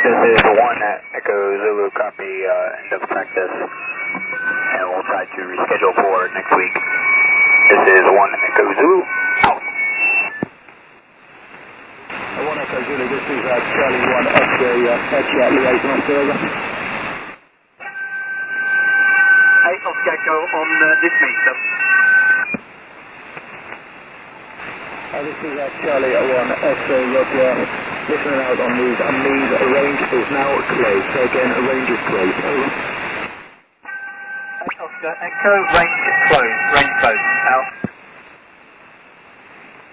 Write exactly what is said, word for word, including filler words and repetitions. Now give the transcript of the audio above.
This is one Echo Zulu, copy, uh, end of practice, and we'll try to reschedule for next week. This is one Echo Zulu, out. one Echo Zulu, this is uh, Charlie one X-ray, uh, X-ray liaison officer, over. eight Oscar Echo on uh, this meter. Uh, this is uh, Charlie one X-ray, Roger. Listening out on these, and these range is now closed. So again, a range is closed. Over. eight Oscar Echo, range closed, range closed, out.